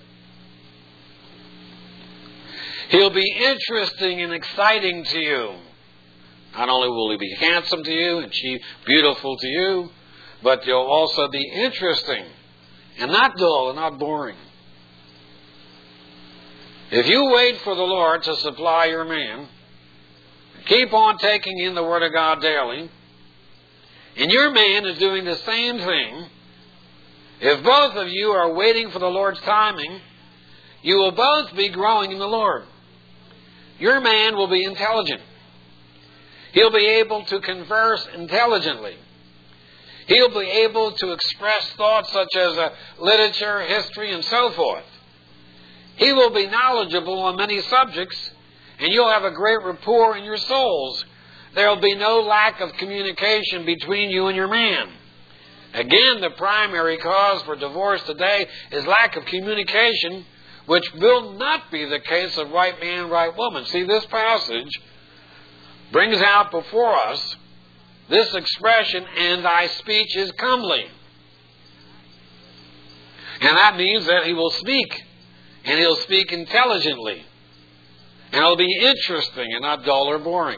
He'll be interesting and exciting to you. Not only will he be handsome to you and she beautiful to you, but he'll also be interesting and not dull and not boring. If you wait for the Lord to supply your man, keep on taking in the Word of God daily, and your man is doing the same thing, if both of you are waiting for the Lord's timing, you will both be growing in the Lord. Your man will be intelligent. He'll be able to converse intelligently. He'll be able to express thoughts such as uh, literature, history, and so forth. He will be knowledgeable on many subjects, and you'll have a great rapport in your souls. There will be no lack of communication between you and your man. Again, the primary cause for divorce today is lack of communication, which will not be the case of right man, right woman. See, this passage brings out before us this expression, and thy speech is comely. And that means that he will speak, and he'll speak intelligently. And it'll be interesting and not dull or boring.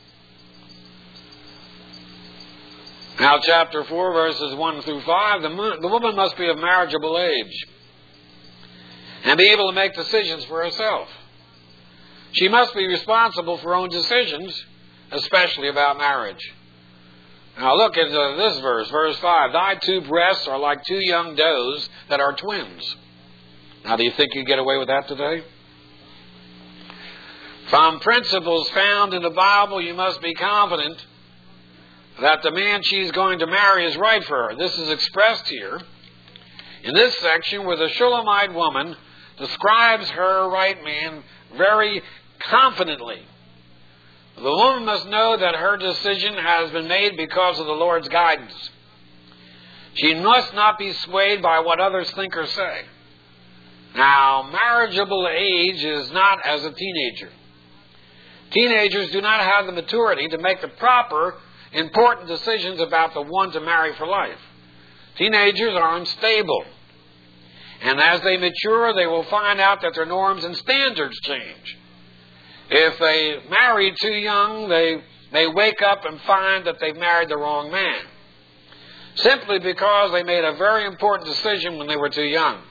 Now, chapter four, verses one through five, the, the woman must be of marriageable age and be able to make decisions for herself. She must be responsible for her own decisions, especially about marriage. Now look at uh, this verse, verse five. Thy two breasts are like two young does that are twins. Now, do you think you get away with that today? From principles found in the Bible, you must be confident that the man she's going to marry is right for her. This is expressed here in this section where the Shulamite woman describes her right man very confidently. The woman must know that her decision has been made because of the Lord's guidance. She must not be swayed by what others think or say. Now, marriageable age is not as a teenager. Teenagers do not have the maturity to make the proper, important decisions about the one to marry for life. Teenagers are unstable. And as they mature, they will find out that their norms and standards change. If they marry too young, they may wake up and find that they've married the wrong man, simply because they made a very important decision when they were too young.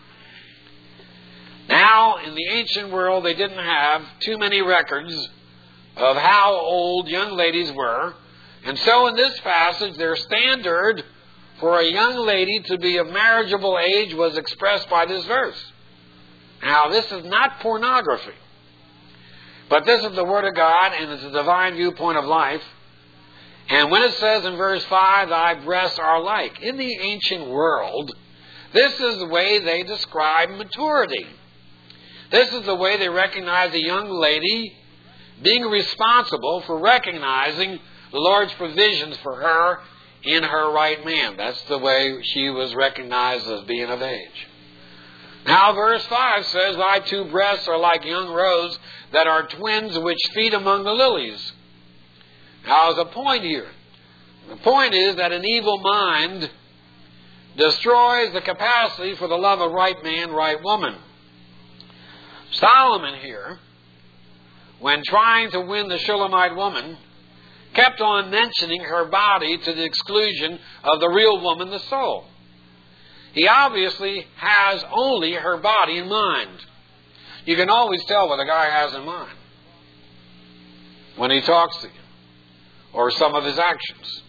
Now, in the ancient world, they didn't have too many records of how old young ladies were, and so in this passage, their standard for a young lady to be of marriageable age was expressed by this verse. Now, this is not pornography, but this is the Word of God, and it's a divine viewpoint of life. And when it says in verse five, thy breasts are like, in the ancient world, this is the way they describe maturity. This is the way they recognize a young lady being responsible for recognizing the Lord's provisions for her in her right man. That's the way she was recognized as being of age. Now, verse five says, thy two breasts are like young roes that are twins which feed among the lilies. Now, there's a point here. The point is that an evil mind destroys the capacity for the love of right man, right woman. Solomon here, when trying to win the Shulamite woman, kept on mentioning her body to the exclusion of the real woman, the soul. He obviously has only her body in mind. You can always tell what a guy has in mind when he talks to you, or some of his actions.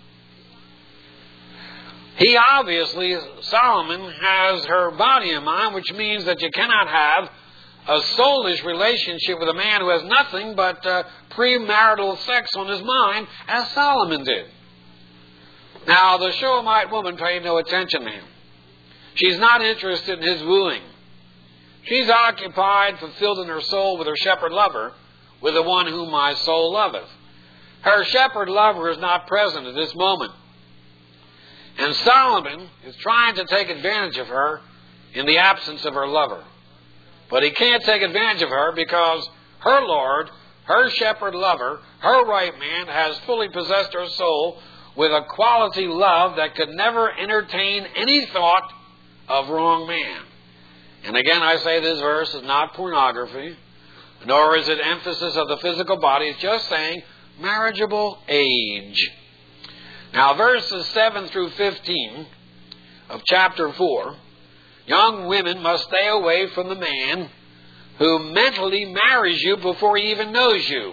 He obviously, Solomon, has her body in mind, which means that you cannot have a soulish relationship with a man who has nothing but uh, premarital sex on his mind, as Solomon did. Now, the Shulamite woman paid no attention to him. She's not interested in his wooing. She's occupied, fulfilled in her soul with her shepherd lover, with the one whom my soul loveth. Her shepherd lover is not present at this moment. And Solomon is trying to take advantage of her in the absence of her lover. But he can't take advantage of her because her Lord, her shepherd lover, her right man, has fully possessed her soul with a quality love that could never entertain any thought of wrong man. And again, I say this verse is not pornography, nor is it emphasis of the physical body. It's just saying marriageable age. Now, verses seven through fifteen of chapter four, young women must stay away from the man who mentally marries you before he even knows you.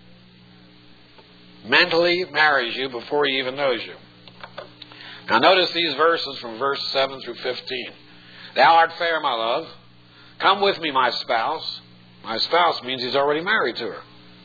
Mentally marries you before he even knows you. Now notice these verses from verse seven through fifteen. Thou art fair, my love. Come with me, my spouse. My spouse means he's already married to her.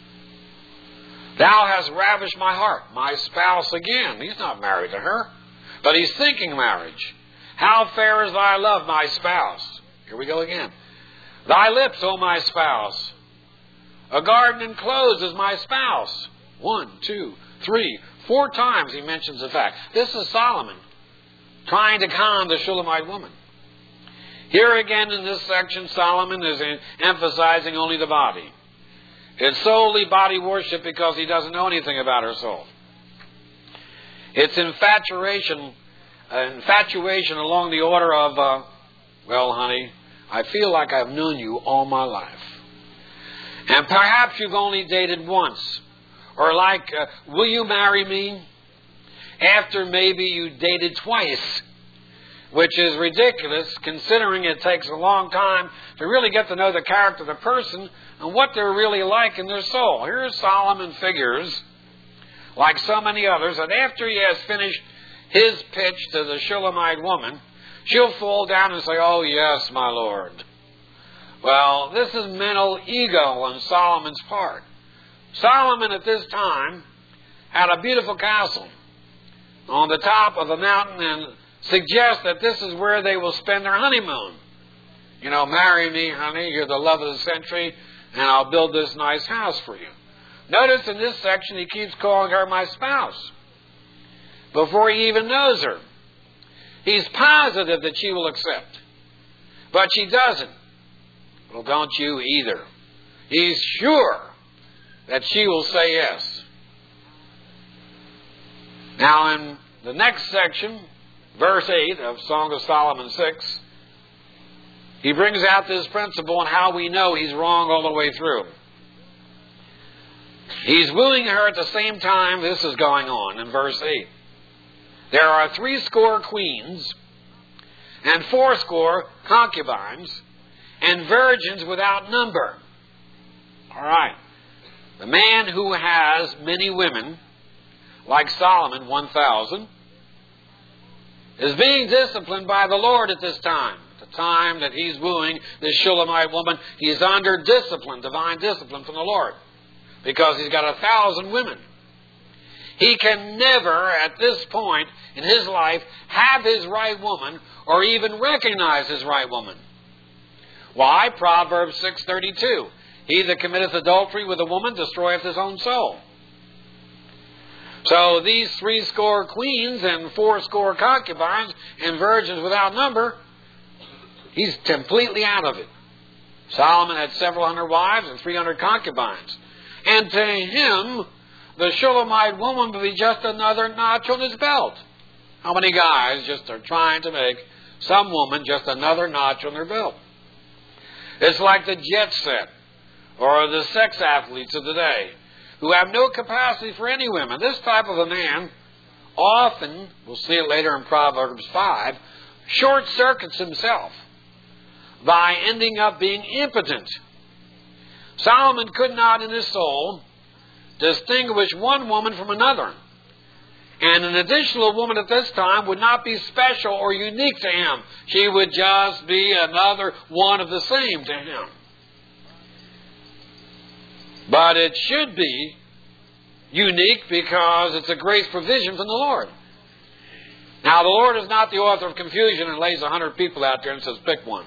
Thou hast ravished my heart. My spouse again. He's not married to her. But he's thinking marriage. How fair is thy love, my spouse? Here we go again. Thy lips, O my spouse. A garden enclosed is my spouse. One, two, three, four times he mentions the fact. This is Solomon trying to con the Shulamite woman. Here again in this section, Solomon is emphasizing only the body. It's solely body worship because he doesn't know anything about her soul. It's infatuation, uh, infatuation along the order of, uh, well, honey, I feel like I've known you all my life. And perhaps you've only dated once. Or like, uh, will you marry me? After maybe you dated twice. Which is ridiculous, considering it takes a long time to really get to know the character of the person and what they're really like in their soul. Here's Solomon figures, like so many others, that after he has finished his pitch to the Shulamite woman, she'll fall down and say, oh yes, my Lord. Well, this is mental ego on Solomon's part. Solomon at this time had a beautiful castle on the top of a mountain and suggests that this is where they will spend their honeymoon. You know, marry me, honey, you're the love of the century, and I'll build this nice house for you. Notice in this section he keeps calling her my spouse before he even knows her. He's positive that she will accept, but she doesn't. Well, don't you either. He's sure that she will say yes. Now in the next section, verse eight of Song of Solomon six, he brings out this principle and how we know he's wrong all the way through. He's wooing her at the same time this is going on in verse eight. There are three score queens and fourscore concubines and virgins without number. All right. The man who has many women, like Solomon, one thousand, is being disciplined by the Lord at this time. The time that he's wooing this Shulamite woman, he's under discipline, divine discipline from the Lord, because he's got a thousand women. He can never, at this point in his life, have his right woman or even recognize his right woman. Why? Proverbs six thirty-two. He that committeth adultery with a woman destroyeth his own soul. So these three score queens and four score concubines and virgins without number, he's completely out of it. Solomon had several hundred wives and three hundred concubines. And to him, the Shulamite woman would be just another notch on his belt. How many guys just are trying to make some woman just another notch on their belt? It's like the jet set or the sex athletes of the day who have no capacity for any women. This type of a man often, we'll see it later in Proverbs five, short-circuits himself by ending up being impotent. Solomon could not in his soul distinguish one woman from another. And an additional woman at this time would not be special or unique to him. She would just be another one of the same to him. But it should be unique because it's a grace provision from the Lord. Now, the Lord is not the author of confusion and lays a hundred people out there and says, pick one.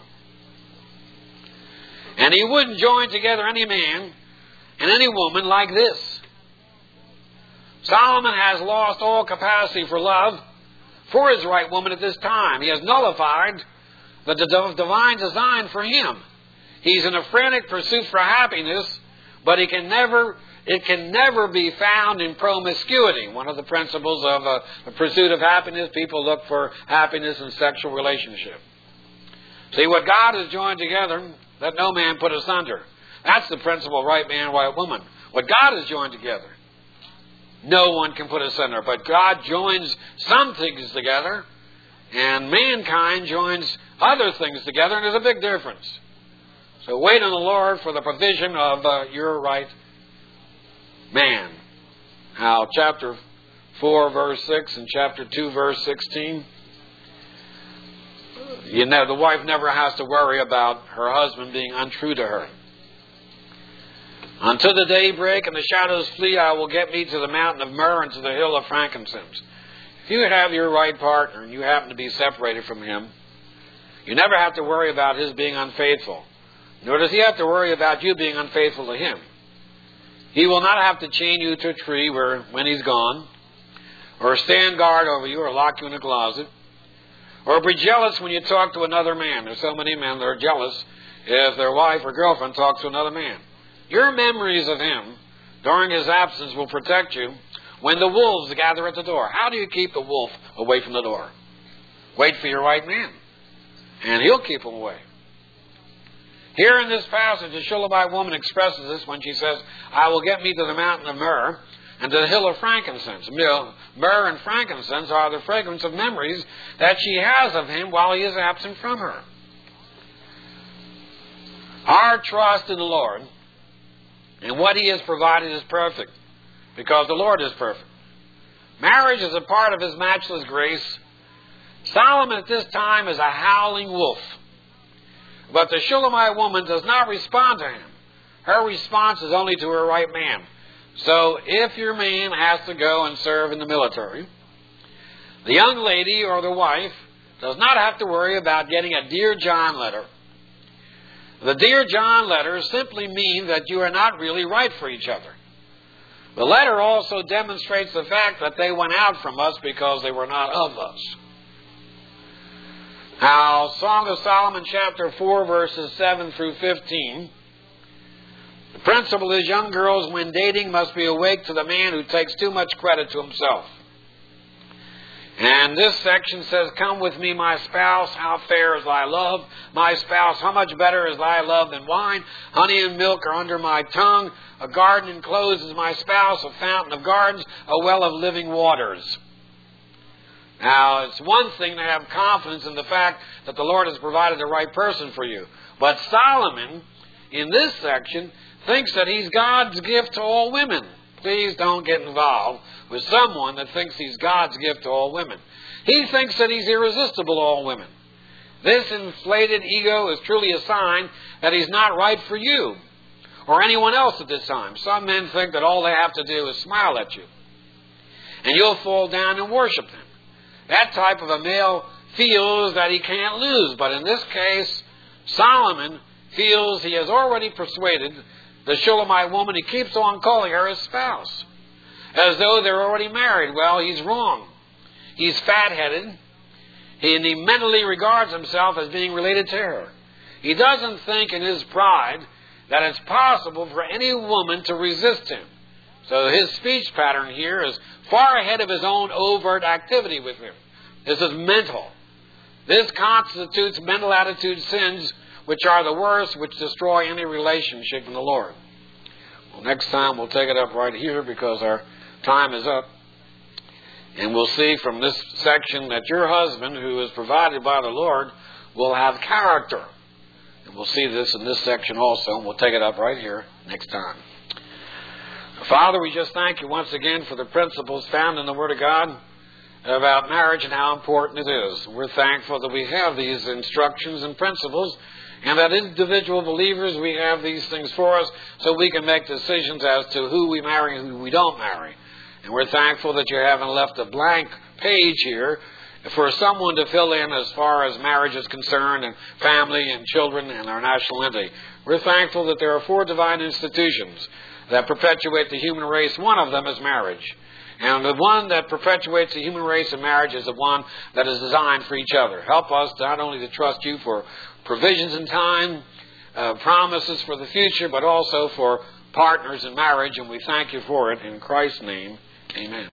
And he wouldn't join together any man and any woman like this. Solomon has lost all capacity for love for his right woman at this time. He has nullified the divine design for him. He's in a frantic pursuit for happiness, but he can never, it can never be found in promiscuity. One of the principles of uh, the pursuit of happiness, people look for happiness in sexual relationship. See, what God has joined together, let no man put asunder. That's the principle of right man, right woman. What God has joined together, no one can put asunder. But God joins some things together, and mankind joins other things together, and there's a big difference. So wait on the Lord for the provision of uh, your right man. Now, chapter four, verse six, and chapter two, verse sixteen. You know, the wife never has to worry about her husband being untrue to her. Until the day break and the shadows flee, I will get me to the mountain of myrrh and to the hill of frankincense. If you have your right partner and you happen to be separated from him, you never have to worry about his being unfaithful. Nor does he have to worry about you being unfaithful to him. He will not have to chain you to a tree where, when he's gone, or stand guard over you, or lock you in a closet, or be jealous when you talk to another man. There's so many men that are jealous if their wife or girlfriend talks to another man. Your memories of him during his absence will protect you when the wolves gather at the door. How do you keep the wolf away from the door? Wait for your right man, and he'll keep him away. Here in this passage, the Shulamite woman expresses this when she says, I will get me to the mountain of myrrh and to the hill of frankincense. Myrrh and frankincense are the fragrance of memories that she has of him while he is absent from her. Our trust in the Lord and what he has provided is perfect, because the Lord is perfect. Marriage is a part of his matchless grace. Solomon at this time is a howling wolf. But the Shulamite woman does not respond to him. Her response is only to her right man. So if your man has to go and serve in the military, the young lady or the wife does not have to worry about getting a Dear John letter. The Dear John letters simply mean that you are not really right for each other. The letter also demonstrates the fact that they went out from us because they were not of us. Now, Song of Solomon chapter four, verses seven through fifteen. The principle is young girls, when dating, must be awake to the man who takes too much credit to himself. And this section says, Come with me, my spouse, how fair is thy love. My spouse, how much better is thy love than wine. Honey and milk are under my tongue. A garden enclosed is my spouse, a fountain of gardens, a well of living waters. Now, it's one thing to have confidence in the fact that the Lord has provided the right person for you. But Solomon, in this section, thinks that he's God's gift to all women. Please don't get involved with someone that thinks he's God's gift to all women. He thinks that he's irresistible to all women. This inflated ego is truly a sign that he's not right for you or anyone else at this time. Some men think that all they have to do is smile at you, and you'll fall down and worship them. That type of a male feels that he can't lose. But in this case, Solomon feels he has already persuaded the Shulamite woman. He keeps on calling her his spouse, as though they're already married. Well, he's wrong. He's fat-headed, and he mentally regards himself as being related to her. He doesn't think in his pride that it's possible for any woman to resist him. So his speech pattern here is far ahead of his own overt activity with him. This is mental. This constitutes mental attitude sins, which are the worst, which destroy any relationship in the Lord. Well, next time we'll take it up right here because our time is up. And we'll see from this section that your husband, who is provided by the Lord, will have character. And we'll see this in this section also, and we'll take it up right here next time. Father, we just thank you once again for the principles found in the Word of God about marriage and how important it is. We're thankful that we have these instructions and principles, and that individual believers, we have these things for us so we can make decisions as to who we marry and who we don't marry. And we're thankful that you haven't left a blank page here for someone to fill in as far as marriage is concerned, and family and children and our national entity. We're thankful that there are four divine institutions that perpetuate the human race. One of them is marriage. And the one that perpetuates the human race and marriage is the one that is designed for each other. Help us not only to trust you for provisions in time, uh, promises for the future, but also for partners in marriage. And we thank you for it. In Christ's name, amen.